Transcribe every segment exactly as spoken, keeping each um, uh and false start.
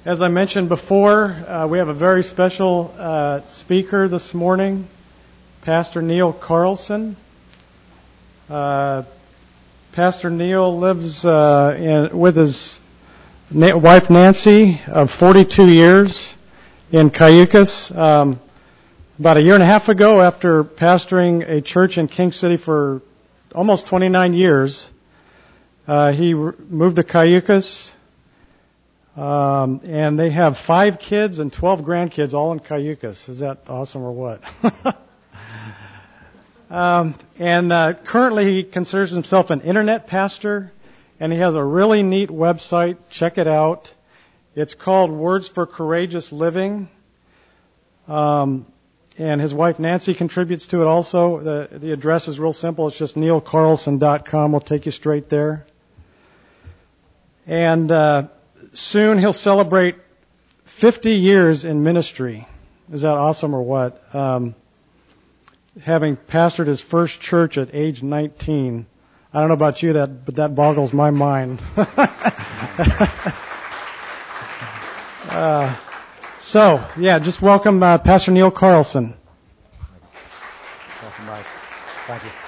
As I mentioned before, uh, we have a very special uh, speaker this morning, Pastor Neil Carlson. Uh, Pastor Neil lives uh, in, with his na- wife Nancy of forty-two years in Cayucas. Um, about a year and a half ago, after pastoring a church in King City for almost twenty-nine years, uh, he re- moved to Cayucas. Um, and they have five kids and twelve grandkids, all in Cayucas. Is that awesome or what? um, and uh, currently he considers himself an internet pastor, and he has a really neat website. Check it out. It's called Words for Courageous Living. Um, and his wife Nancy contributes to it also. The, the address is real simple. It's just neil carlson dot com. We'll take you straight there. And uh, soon he'll celebrate fifty years in ministry. Is that awesome or what? Um, having pastored his first church at age nineteen. I don't know about you, that but that boggles my mind. uh, so, yeah, just welcome uh, Pastor Neil Carlson. Thank you, Mike. Thank you.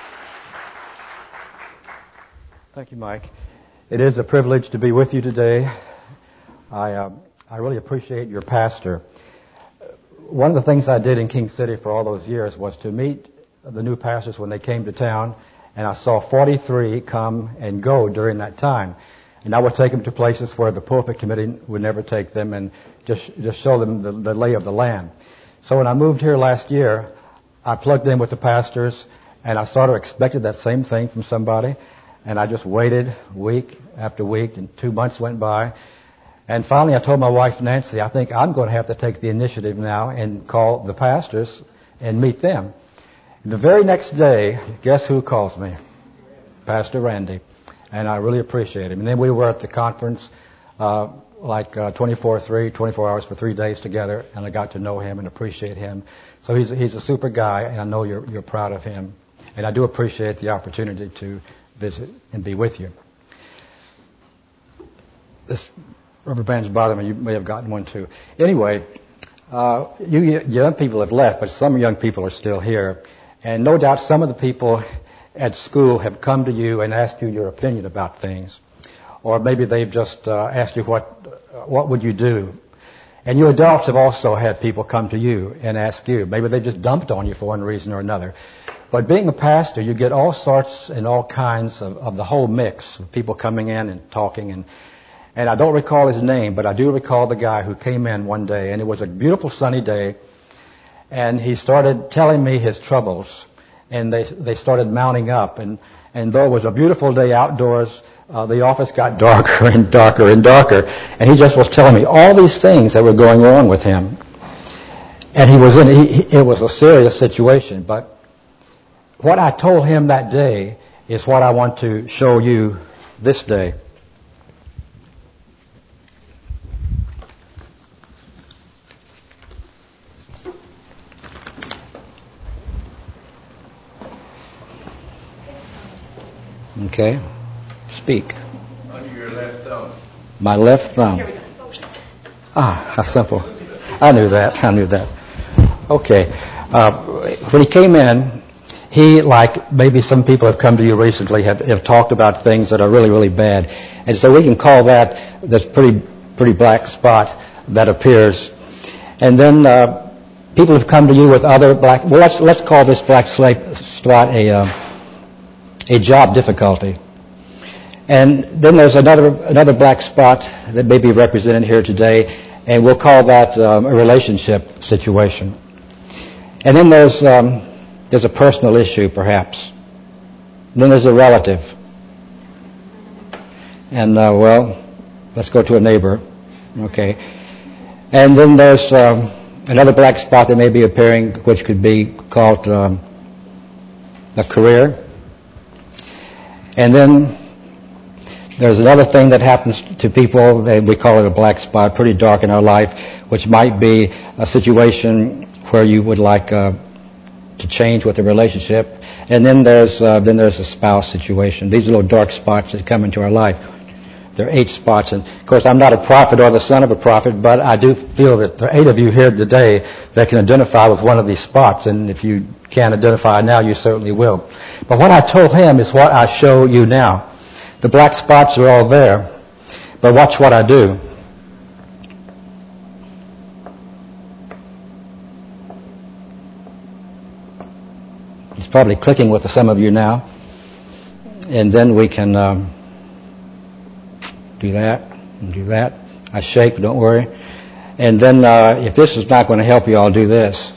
Thank you, Mike. It is a privilege to be with you today. I uh, I really appreciate your pastor. One of the things I did in King City for all those years was to meet the new pastors when they came to town, and I saw forty-three come and go during that time. And I would take them to places where the pulpit committee would never take them, and just just show them the, the lay of the land. So when I moved here last year, I plugged in with the pastors, and I sort of expected that same thing from somebody, and I just waited week after week, and two months went by. And finally, I told my wife, Nancy, I think I'm going to have to take the initiative now and call the pastors and meet them. The very next day, guess who calls me? Pastor Randy. And I really appreciate him. And then we were at the conference uh, like uh, twenty-four three, twenty-four hours for three days together, and I got to know him and appreciate him. So he's a, he's a super guy, and I know you're, you're proud of him. And I do appreciate the opportunity to visit and be with you. This rubber bands bother me. You may have gotten one too. Anyway, uh, you young people have left, but some young people are still here. And no doubt some of the people at school have come to you and asked you your opinion about things. Or maybe they've just uh, asked you what what would you do. And you adults have also had people come to you and ask you. Maybe they just dumped on you for one reason or another. But being a pastor, you get all sorts and all kinds of, of the whole mix of people coming in and talking. And And I don't recall his name, but I do recall the guy who came in one day, and it was a beautiful sunny day, and he started telling me his troubles, and they they started mounting up, and, and though it was a beautiful day outdoors, uh, the office got darker and darker and darker, and he just was telling me all these things that were going on with him. And he was in, he, he, it was a serious situation, but what I told him that day is what I want to show you this day. Okay. Speak. Under your left thumb. My left thumb. Ah, how simple. I knew that. I knew that. Okay. Uh, when he came in, he, like maybe some people have come to you recently, have, have talked about things that are really, really bad. And so we can call that this pretty, pretty black spot that appears. And then uh, people have come to you with other black, well, let's, let's call this black spot a... Uh, a job difficulty. And then there's another another black spot that may be represented here today, and we'll call that um, a relationship situation. And then there's um, there's a personal issue, perhaps. And then there's a relative. And, uh, well, let's go to a neighbor. Okay. And then there's um, another black spot that may be appearing, which could be called um, a career. And then there's another thing that happens to people, that we call it a black spot, pretty dark in our life, which might be a situation where you would like uh, to change with the relationship. And then there's uh, then there's a spouse situation. These are little dark spots that come into our life. There are eight spots. And, of course, I'm not a prophet or the son of a prophet, but I do feel that there are eight of you here today that can identify with one of these spots. And if you can't identify now, you certainly will. But what I told him is what I show you now. The black spots are all there. But watch what I do. It's probably clicking with some of you now. And then we can um, do that and do that. I shake, don't worry. And then uh, if this is not going to help you, I'll do this.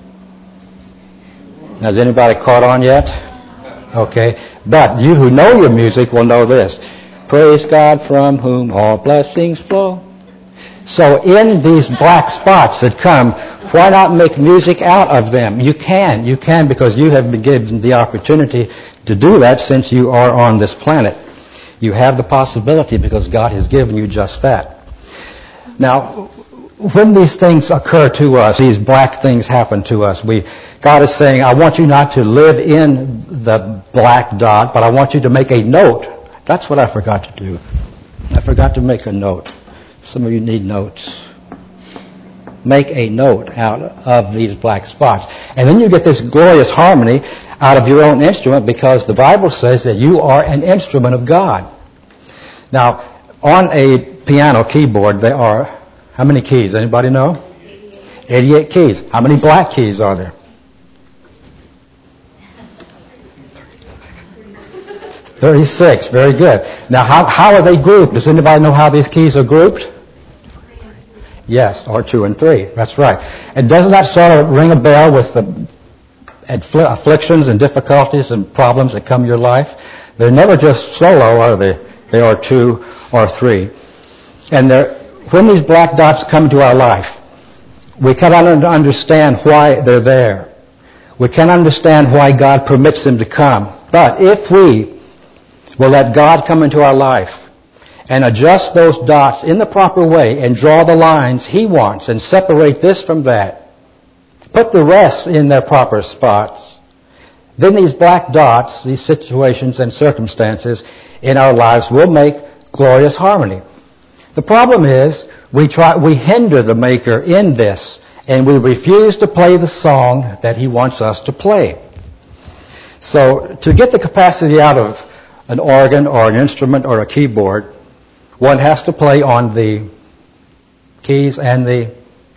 Now, has anybody caught on yet? Okay. But you who know your music will know this. Praise God from whom all blessings flow. So in these black spots that come, why not make music out of them? You can. You can because you have been given the opportunity to do that since you are on this planet. You have the possibility because God has given you just that. Now, when these things occur to us, these black things happen to us, we, God is saying, I want you not to live in the black dot, but I want you to make a note. That's what I forgot to do. I forgot to make a note. Some of you need notes. Make a note out of these black spots. And then you get this glorious harmony out of your own instrument because the Bible says that you are an instrument of God. Now, on a piano keyboard, there are, how many keys? Anybody know? eighty-eight keys. How many black keys are there? thirty-six. Very good. Now, how, how are they grouped? Does anybody know how these keys are grouped? Yes, or two and three. That's right. And doesn't that sort of ring a bell with the affl- afflictions and difficulties and problems that come in your life? They're never just solo, are they? They are two or three. And when these black dots come into our life, we cannot understand why they're there. We can't understand why God permits them to come. But if we will let God come into our life and adjust those dots in the proper way and draw the lines He wants and separate this from that, put the rest in their proper spots, then these black dots, these situations and circumstances in our lives will make glorious harmony. The problem is we try, we hinder the Maker in this and we refuse to play the song that He wants us to play. So to get the capacity out of an organ or an instrument or a keyboard, one has to play on the keys and the,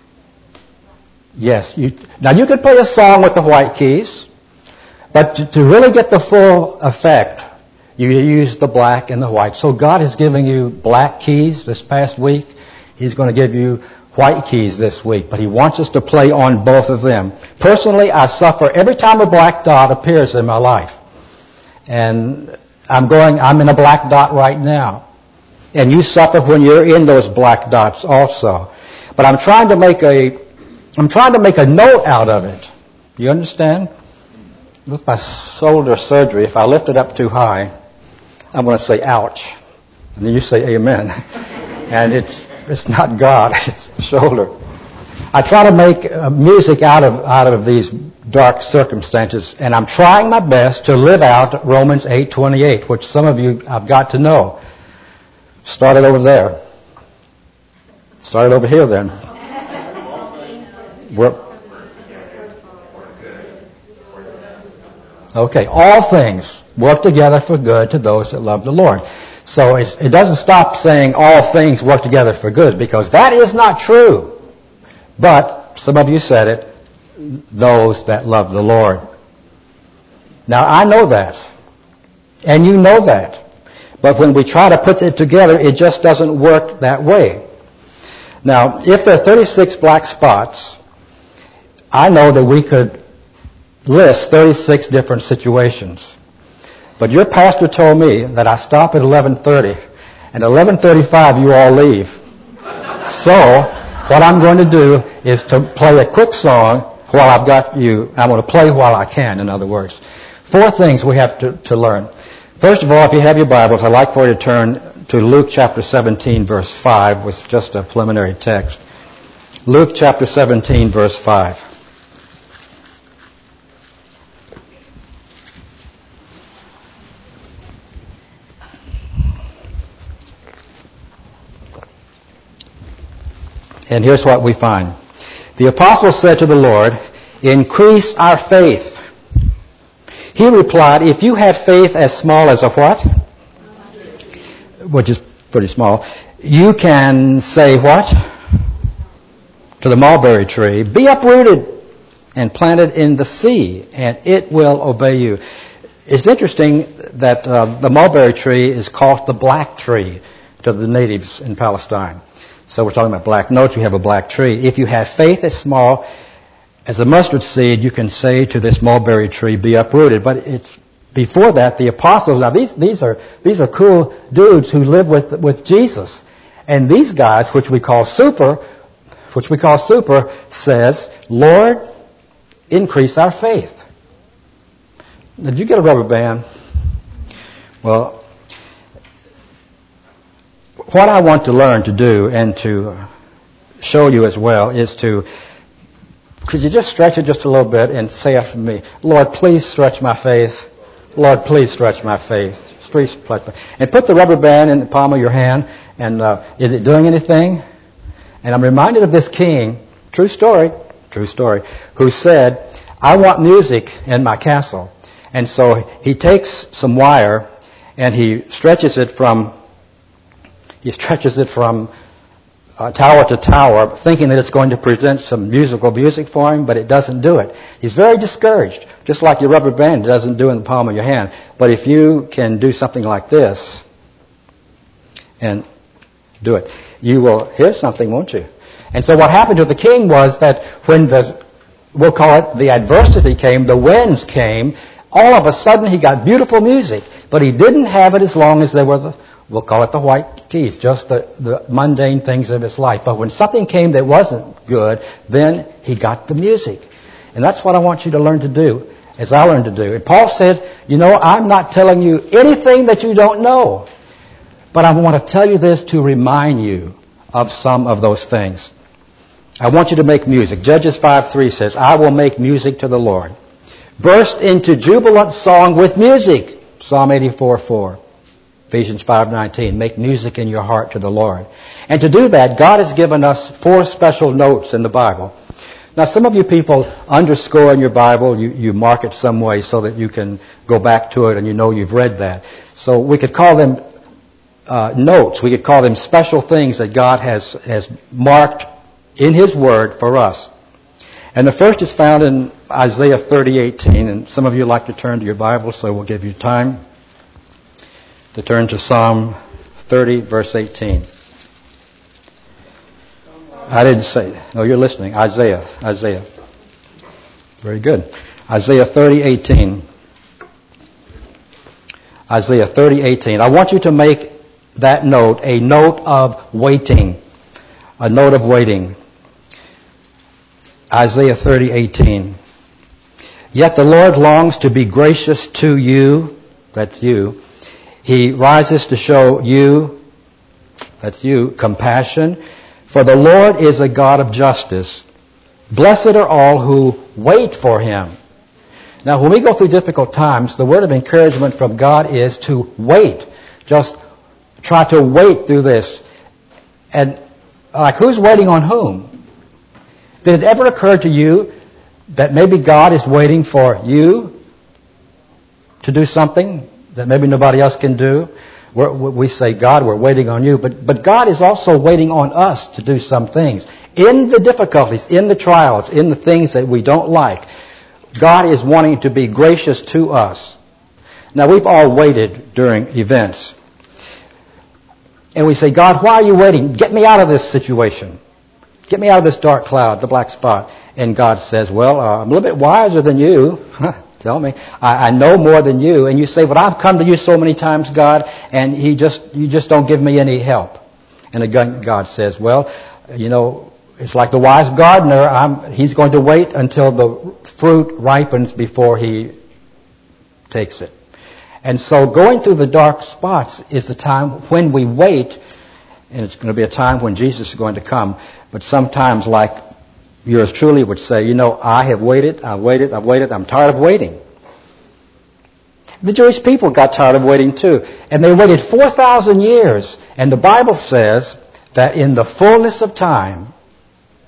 yes. You, now you could play a song with the white keys, but to, to really get the full effect, you use the black and the white. So God is giving you black keys this past week. He's going to give you white keys this week, but He wants us to play on both of them. Personally, I suffer every time a black dot appears in my life. And I'm going, I'm in a black dot right now. And you suffer when you're in those black dots also. But I'm trying to make a, I'm trying to make a note out of it. You understand? With my shoulder surgery, if I lift it up too high, I'm going to say ouch. And then you say amen. And it's, it's not God, it's the shoulder. I try to make uh, music out of, out of these dark circumstances, and I'm trying my best to live out Romans eight twenty-eight, which some of you I've got to know. Started over there. Started over here then. We're, okay, all things work together for good to those that love the Lord. So it's, it doesn't stop saying all things work together for good, because that is not true. But some of you said it, those that love the Lord. Now I know that, and you know that. But when we try to put it together, it just doesn't work that way. Now, if there are thirty-six black spots, I know that we could list thirty-six different situations. But your pastor told me that I stop at eleven thirty, and eleven thirty-five you all leave. So, what I'm going to do is to play a quick song while I've got you. I'm going to play while I can, in other words. Four things we have to, to learn. First of all, if you have your Bibles, I'd like for you to turn to Luke chapter seventeen, verse five, with just a preliminary text. Luke chapter seventeen, verse five. And here's what we find. The apostle said to the Lord, increase our faith. He replied, if you have faith as small as a what? Which is pretty small. You can say what? To the mulberry tree, be uprooted and planted in the sea, and it will obey you. It's interesting that uh, the mulberry tree is called the black tree to the natives in Palestine. So we're talking about black. Note you have a black tree. If you have faith as small as a mustard seed, you can say to this mulberry tree, be uprooted. But it's before that, the apostles, now these, these are, these are cool dudes who live with, with Jesus. And these guys, which we call super, which we call super, says, Lord, increase our faith. Now, did you get a rubber band? Well, what I want to learn to do and to show you as well is to, could you just stretch it just a little bit and say after me, Lord, please stretch my faith. Lord, please stretch my faith. Stretch my faith. And put the rubber band in the palm of your hand. And uh, is it doing anything? And I'm reminded of this king, true story, true story, who said, I want music in my castle. And so he takes some wire and he stretches it from He stretches it from uh, tower to tower, thinking that it's going to present some musical music for him, but it doesn't do it. He's very discouraged, just like your rubber band doesn't do in the palm of your hand. But if you can do something like this and do it, you will hear something, won't you? And so what happened to the king was that when the, we'll call it the adversity came, the winds came, all of a sudden he got beautiful music, but he didn't have it as long as there were the We'll call it the white keys, just the, the mundane things of his life. But when something came that wasn't good, then he got the music. And that's what I want you to learn to do, as I learned to do. And Paul said, you know, I'm not telling you anything that you don't know. But I want to tell you this to remind you of some of those things. I want you to make music. Judges five three says, I will make music to the Lord. Burst into jubilant song with music. Psalm eighty-four four. Ephesians five nineteen, make music in your heart to the Lord. And to do that, God has given us four special notes in the Bible. Now, some of you people underscore in your Bible, you, you mark it some way so that you can go back to it and you know you've read that. So we could call them uh, notes. We could call them special things that God has, has marked in His Word for us. And the first is found in Isaiah thirty eighteen. And some of you like to turn to your Bible, so we'll give you time to turn to Psalm thirty, verse eighteen. I didn't say. No, you're listening. Isaiah. Isaiah. Very good. Isaiah thirty, eighteen. Isaiah thirty, eighteen. I want you to make that note a note of waiting. A note of waiting. Isaiah thirty, eighteen. Yet the Lord longs to be gracious to you. That's you. He rises to show you, that's you, compassion. For the Lord is a God of justice. Blessed are all who wait for Him. Now, when we go through difficult times, the word of encouragement from God is to wait. Just try to wait through this. And, like, who's waiting on whom? Did it ever occur to you that maybe God is waiting for you to do something that maybe nobody else can do? We're, we say, God, we're waiting on you. But, but God is also waiting on us to do some things. In the difficulties, in the trials, in the things that we don't like, God is wanting to be gracious to us. Now, we've all waited during events. And we say, God, why are you waiting? Get me out of this situation. Get me out of this dark cloud, the black spot. And God says, well, uh, I'm a little bit wiser than you. Tell me. I, I know more than you. And you say, but I've come to you so many times, God, and he just you just don't give me any help. And again, God says, well, you know, it's like the wise gardener. I'm, he's going to wait until the fruit ripens before he takes it. And so going through the dark spots is the time when we wait, and it's going to be a time when Jesus is going to come. But sometimes, like yours truly would say, you know, I have waited, I've waited, I've waited, I'm tired of waiting. The Jewish people got tired of waiting too. And they waited four thousand years. And the Bible says that in the fullness of time,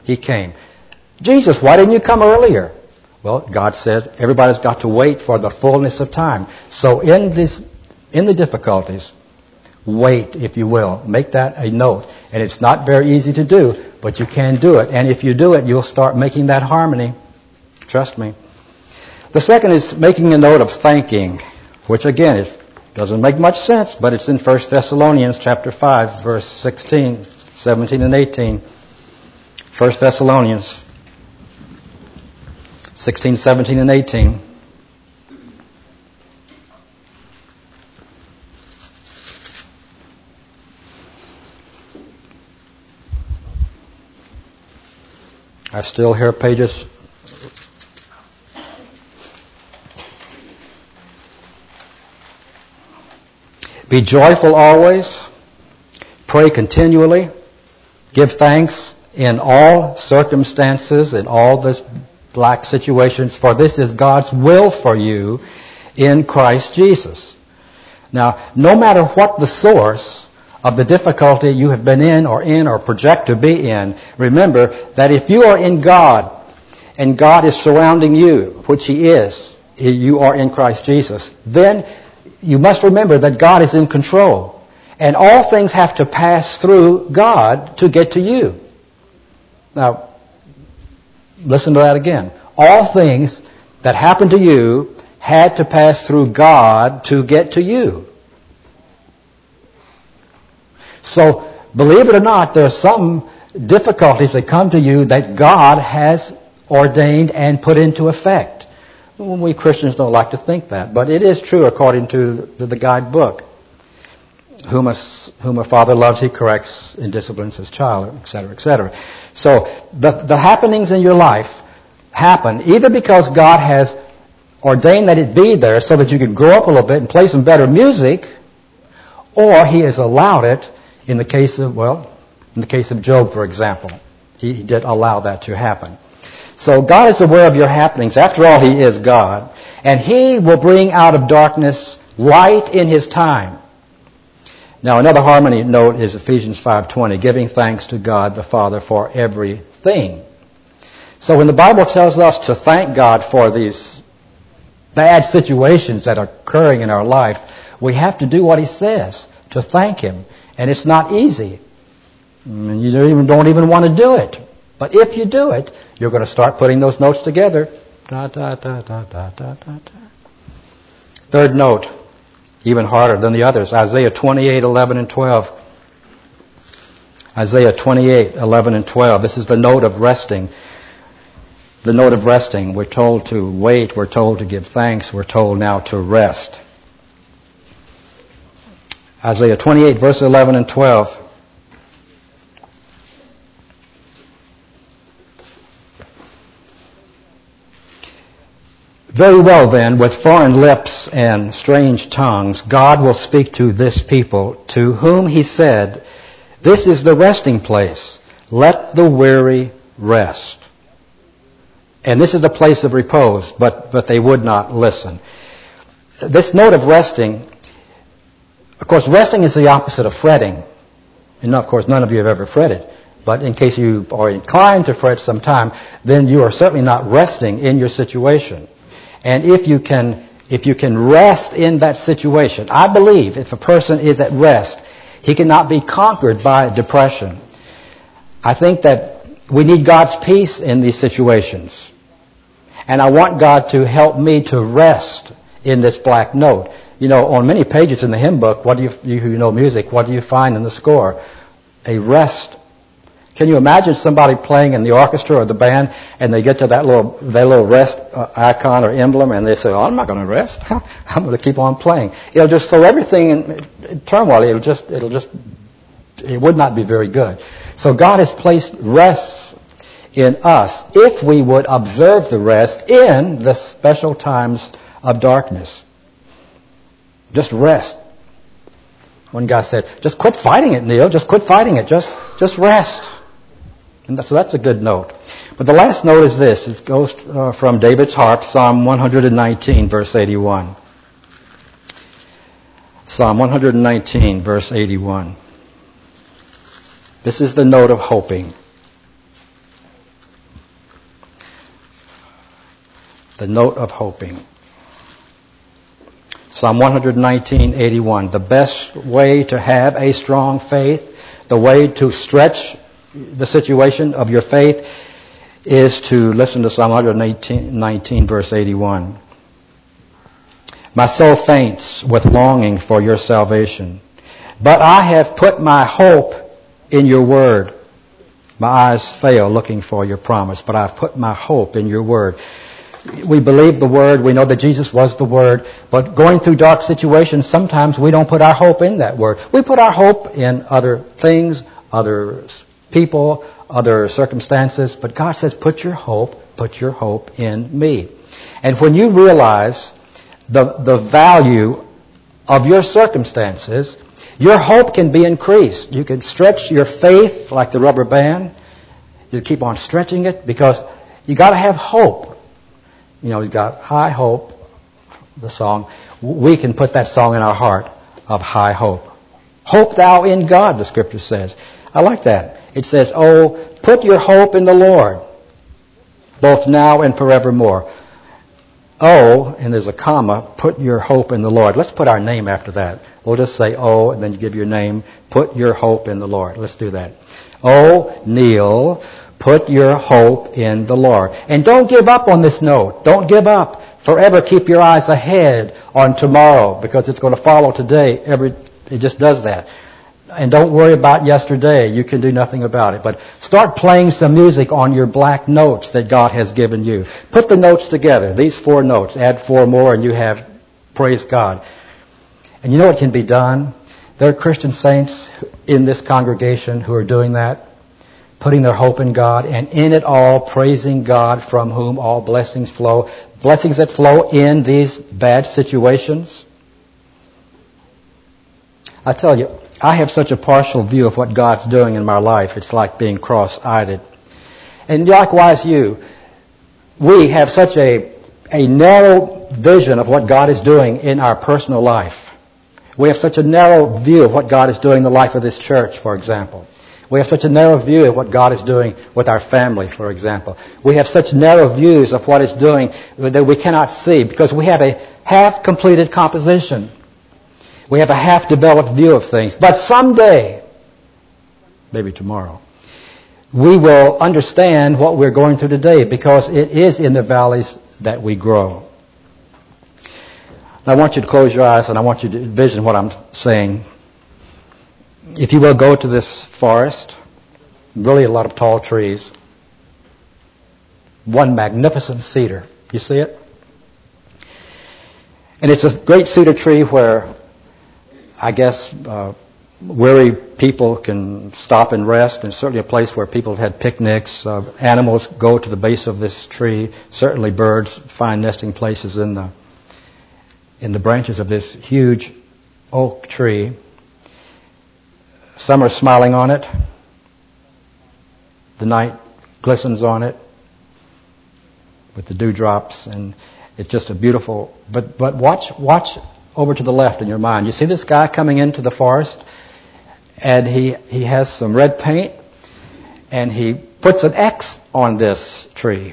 He came. Jesus, why didn't you come earlier? Well, God said everybody's got to wait for the fullness of time. So in this, in the difficulties, wait, if you will. Make that a note. And it's not very easy to do, but you can do it. And if you do it, you'll start making that harmony. Trust me. The second is making a note of thanking, which again is, doesn't make much sense, but it's in First Thessalonians chapter five, verse sixteen, seventeen, and eighteen. First Thessalonians sixteen, seventeen, and eighteen. I still hear pages. Be joyful always. Pray continually. Give thanks in all circumstances, in all this black situations, for this is God's will for you in Christ Jesus. Now, no matter what the source of the difficulty you have been in or in or project to be in, remember that if you are in God and God is surrounding you, which He is, you are in Christ Jesus, then you must remember that God is in control. And all things have to pass through God to get to you. Now, listen to that again. All things that happened to you had to pass through God to get to you. So, believe it or not, there are some difficulties that come to you that God has ordained and put into effect. We Christians don't like to think that, but it is true according to the, the guidebook. Whom a, whom a father loves, he corrects and disciplines his child, et cetera, et cetera. So the, the happenings in your life happen either because God has ordained that it be there so that you can grow up a little bit and play some better music, or He has allowed it in the case of, well, in the case of Job, for example. He, he did allow that to happen. So God is aware of your happenings. After all, He is God. And He will bring out of darkness light in His time. Now, another harmony note is Ephesians five twenty, giving thanks to God the Father for everything. So when the Bible tells us to thank God for these bad situations that are occurring in our life, we have to do what He says, to thank Him. And it's not easy. And you don't even, don't even want to do it. But if you do it, you're going to start putting those notes together. Da, da, da, da, da, da, da. Third note, even harder than the others, Isaiah twenty-eight, eleven, and twelve. Isaiah twenty-eight, eleven, and twelve. This is the note of resting. The note of resting. We're told to wait. We're told to give thanks. We're told now to rest. Isaiah twenty-eight, verse eleven and twelve. Very well then, with foreign lips and strange tongues, God will speak to this people, to whom He said, this is the resting place. Let the weary rest. And this is the place of repose, but, but they would not listen. This note of resting, of course, resting is the opposite of fretting. And of course, none of you have ever fretted. But in case you are inclined to fret sometime, then you are certainly not resting in your situation. And if you can, if you can rest in that situation, I believe if a person is at rest, he cannot be conquered by depression. I think that we need God's peace in these situations. And I want God to help me to rest in this black note. You know, on many pages in the hymn book, what do you, you who know music, what do you find in the score? A rest. Can you imagine somebody playing in the orchestra or the band, and they get to that little that little rest uh, icon or emblem, and they say, "Oh, I'm not going to rest. I'm going to keep on playing." It'll just throw everything in, in turmoil. It'll just, it'll just, it would not be very good. So God has placed rest in us if we would observe the rest in the special times of darkness. Just rest. One guy said, "Just quit fighting it, Neil. Just quit fighting it. Just, just rest." And so that's a good note. But the last note is this. It goes uh, from David's harp, Psalm one nineteen, verse eighty-one. Psalm one nineteen, verse eighty-one. This is the note of hoping. the note of hoping. Psalm one nineteen, eighty-one. The best way to have a strong faith, the way to stretch the situation of your faith, is to listen to Psalm one nineteen, verse eighty-one. My soul faints with longing for your salvation, but I have put my hope in your word. My eyes fail looking for your promise, but I've put my hope in your word. We believe the word. We know that Jesus was the word. But going through dark situations, sometimes we don't put our hope in that word. We put our hope in other things, other people, other circumstances. But God says, put your hope, put your hope in me. And when you realize the, the value of your circumstances, your hope can be increased. You can stretch your faith like the rubber band. You keep on stretching it because you got to have hope. You know, you've got high hope, the song. We can put that song in our heart of high hope. Hope thou in God, the scripture says. I like that. It says, oh, put your hope in the Lord, both now and forevermore. Oh, and there's a comma, put your hope in the Lord. Let's put our name after that. We'll just say, oh, and then you give your name. Put your hope in the Lord. Let's do that. Oh, Neil, put your hope in the Lord. And don't give up on this note. Don't give up. Forever keep your eyes ahead on tomorrow because it's going to follow today. Every, it just does that. And don't worry about yesterday. You can do nothing about it. But start playing some music on your black notes that God has given you. Put the notes together. These four notes. Add four more and you have praise God. And you know what can be done? There are Christian saints in this congregation who are doing that, putting their hope in God, and in it all praising God from whom all blessings flow. Blessings that flow in these bad situations. I tell you, I have such a partial view of what God's doing in my life. It's like being cross-eyed. And likewise you. We have such a, a narrow vision of what God is doing in our personal life. We have such a narrow view of what God is doing in the life of this church, for example. We have such a narrow view of what God is doing with our family, for example. We have such narrow views of what He's doing that we cannot see because we have a half-completed composition. We have a half-developed view of things. But someday, maybe tomorrow, we will understand what we're going through today because it is in the valleys that we grow. I want you to close your eyes and I want you to envision what I'm saying. If you will go to this forest, really a lot of tall trees, one magnificent cedar. You see it? And it's a great cedar tree where I guess uh, weary people can stop and rest, and certainly a place where people have had picnics. Uh, animals go to the base of this tree. Certainly birds find nesting places in the in the branches of this huge oak tree. Some are smiling on it. The night glistens on it with the dewdrops, and it's just a beautiful. But but watch watch over to the left in your mind. You see this guy coming into the forest, and he he has some red paint, and he puts an X on this tree.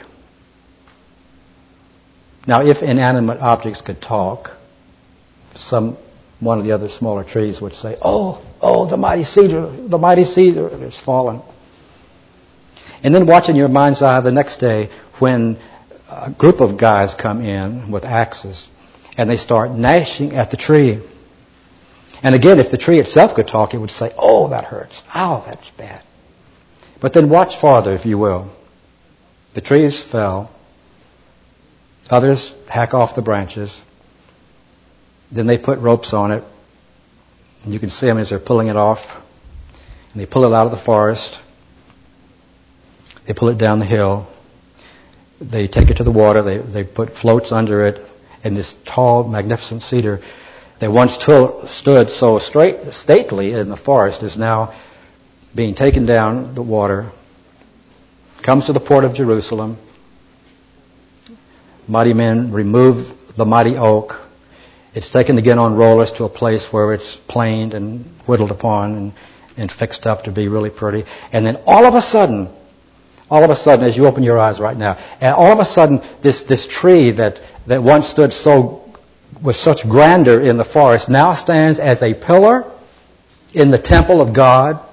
Now, if inanimate objects could talk, some one of the other smaller trees would say, "Oh, oh, the mighty cedar, the mighty cedar is fallen." And then watch in your mind's eye the next day when a group of guys come in with axes and they start gnashing at the tree. And again, if the tree itself could talk, it would say, "Oh, that hurts. Ow, that's bad." But then watch farther, if you will. The trees fell. Others hack off the branches. Then they put ropes on it. And you can see them as they're pulling it off. And they pull it out of the forest. They pull it down the hill. They take it to the water. They, they put floats under it. And this tall, magnificent cedar that once t- stood so straight, stately in the forest is now being taken down the water, comes to the port of Jerusalem. Mighty men remove the mighty oak. It's taken again on rollers to a place where it's planed and whittled upon and, and fixed up to be really pretty. And then all of a sudden, all of a sudden, as you open your eyes right now, and all of a sudden, this, this tree that, that once stood so, with such grandeur in the forest, now stands as a pillar in the temple of God.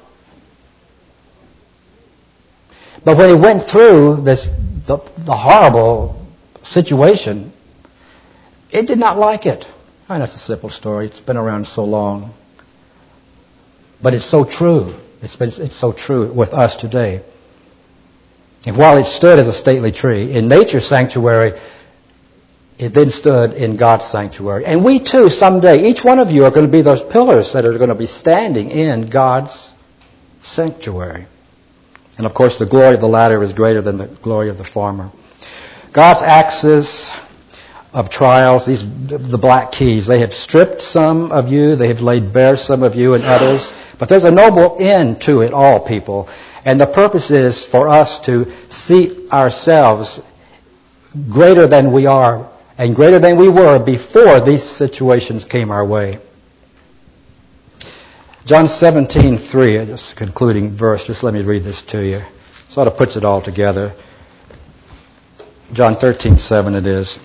But when he went through this, the, the horrible situation, it did not like it. I know it's a simple story. It's been around so long. But it's so true. It's been, it's so true with us today. And while it stood as a stately tree in nature's sanctuary, it then stood in God's sanctuary. And we too, someday, each one of you are going to be those pillars that are going to be standing in God's sanctuary. And of course, the glory of the latter is greater than the glory of the former. God's axes of trials, these the black keys, they have stripped some of you, they have laid bare some of you and others. But there's a noble end to it all, people. And the purpose is for us to see ourselves greater than we are and greater than we were before these situations came our way. John seventeen three, just concluding verse, just let me read this to you. Sort of puts it all together. John thirteen seven it is.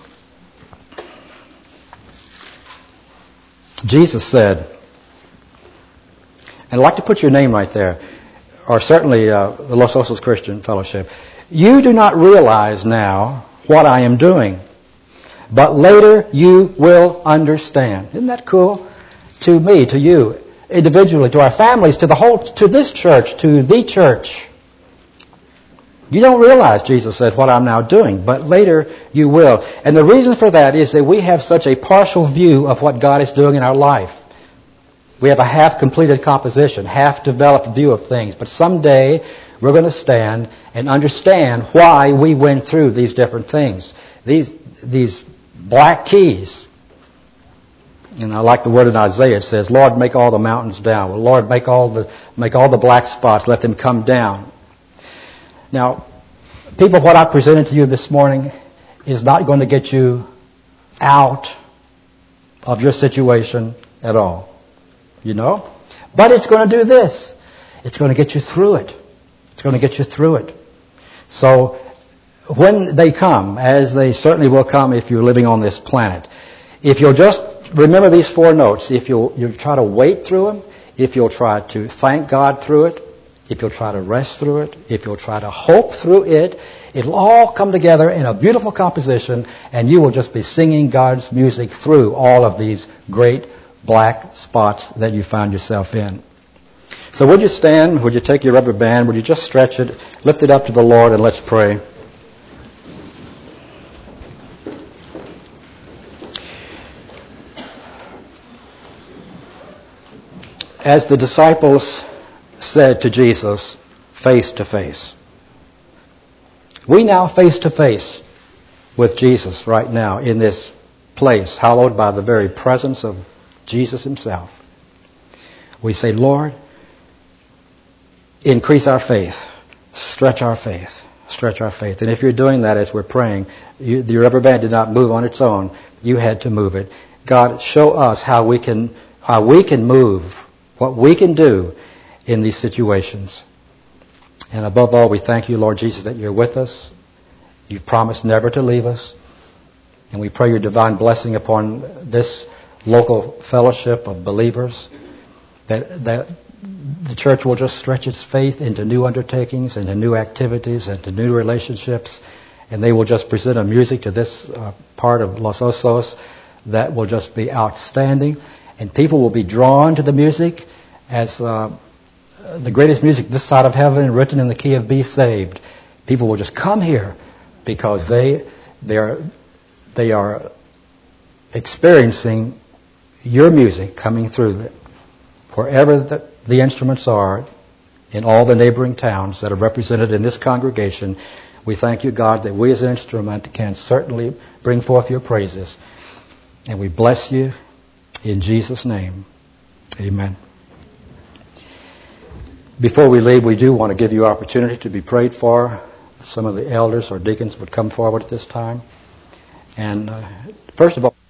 Jesus said, and I'd like to put your name right there, or certainly uh, the Los Osos Christian Fellowship. You do not realize now what I am doing, but later you will understand. Isn't that cool? To me, to you, individually, to our families, to the whole, to this church, to the church. You don't realize, Jesus said, what I'm now doing, but later you will. And the reason for that is that we have such a partial view of what God is doing in our life. We have a half-completed composition, half-developed view of things. But someday we're going to stand and understand why we went through these different things. These, these black keys. And I like the word in Isaiah. It says, Lord, make all the mountains down. Well, Lord, make all the, make all the black spots. Let them come down. Now, people, what I presented to you this morning is not going to get you out of your situation at all. You know? But it's going to do this. It's going to get you through it. It's going to get you through it. So, when they come, as they certainly will come if you're living on this planet, if you'll just remember these four notes, if you'll, you'll try to wait through them, if you'll try to thank God through it, if you'll try to rest through it, if you'll try to hope through it, it'll all come together in a beautiful composition, and you will just be singing God's music through all of these great black spots that you found yourself in. So would you stand? Would you take your rubber band? Would you just stretch it, lift it up to the Lord, and let's pray. As the disciples said to Jesus, face to face. We now face to face with Jesus right now in this place, hallowed by the very presence of Jesus himself. We say, Lord, increase our faith, stretch our faith, stretch our faith. And if you're doing that as we're praying, you, the rubber band did not move on its own. You had to move it. God, show us how we can, how we can move, what we can do in these situations. And above all, we thank you, Lord Jesus, that you're with us. You've promised never to leave us. And we pray your divine blessing upon this local fellowship of believers, that, that the church will just stretch its faith into new undertakings, into new activities, into new relationships, and they will just present a music to this uh, part of Los Osos that will just be outstanding. And people will be drawn to the music as uh, the greatest music this side of heaven, written in the key of Be Saved. People will just come here because they they are they are experiencing your music coming through them. Wherever the, the instruments are, in all the neighboring towns that are represented in this congregation, we thank you, God, that we as an instrument can certainly bring forth your praises. And we bless you in Jesus' name. Amen. Before we leave, we do want to give you opportunity to be prayed for. Some of the elders or deacons would come forward at this time. And uh, first of all,